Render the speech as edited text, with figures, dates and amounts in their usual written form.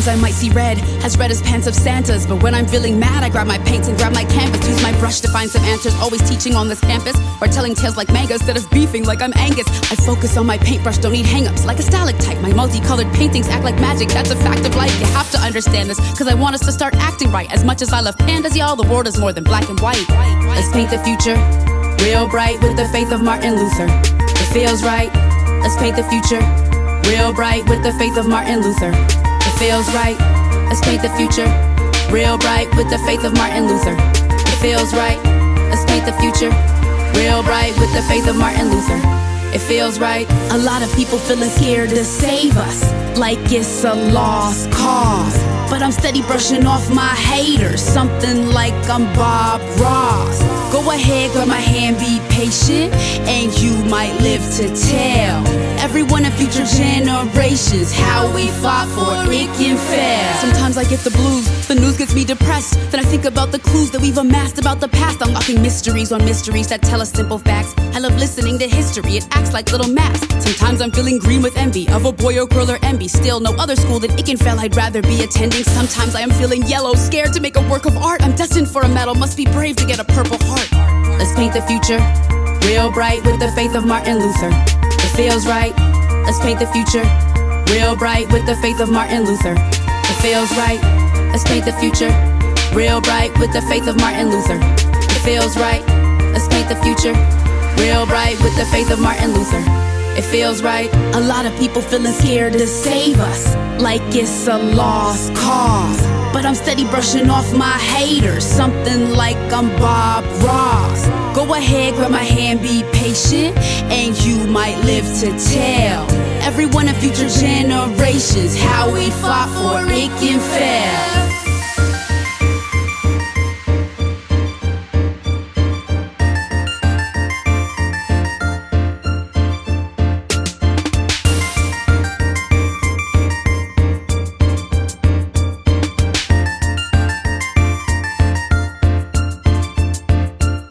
I might see red as pants of Santas. But when I'm feeling mad, I grab my paints and grab my canvas. Use my brush to find some answers. Always teaching on this campus, or telling tales like manga instead of beefing like I'm Angus. I focus on my paintbrush, don't need hang-ups like a stalactite. My multicolored paintings act like magic, that's a fact of life. You have to understand this, cause I want us to start acting right. As much as I love pandas, y'all, the world is more than black and white. Let's paint the future real bright with the faith of Martin Luther. It feels right. Let's paint the future real bright with the faith of Martin Luther. It feels right. Let's paint the future real bright with the faith of Martin Luther. It feels right. Let's paint the future real bright with the faith of Martin Luther. It feels right. A lot of people feeling scared to save us, like it's a lost cause. But I'm steady brushing off my haters, something like I'm Bob Ross. Go ahead, grab my hand, be patient, and you might live to tell everyone in future generations how we fought for it can fail. Sometimes I get the blues, the news gets me depressed. Then I think about the clues that we've amassed about the past, unlocking mysteries on mysteries that tell us simple facts. I love listening to history, it acts like little maps. Sometimes I'm feeling green with envy of a boy or girl or envy. Still, no other school than Ickenfell I'd rather be attending. Sometimes I am feeling yellow, scared to make a work of art. I'm destined for a medal, must be brave to get a Purple Heart. Let's paint the future real bright with the faith of Martin Luther. It feels right. Let's paint the future real bright with the faith of Martin Luther. It feels right. Let's paint the future real bright with the faith of Martin Luther. It feels right. Let's paint the future real bright with the faith of Martin Luther. It feels right. A lot of people feeling scared to save us, like it's a lost cause. But I'm steady brushing off my haters, something like I'm Bob Ross. Go ahead, grab my hand, be patient, and you might live to tell everyone in future generations how we fought for it can fail.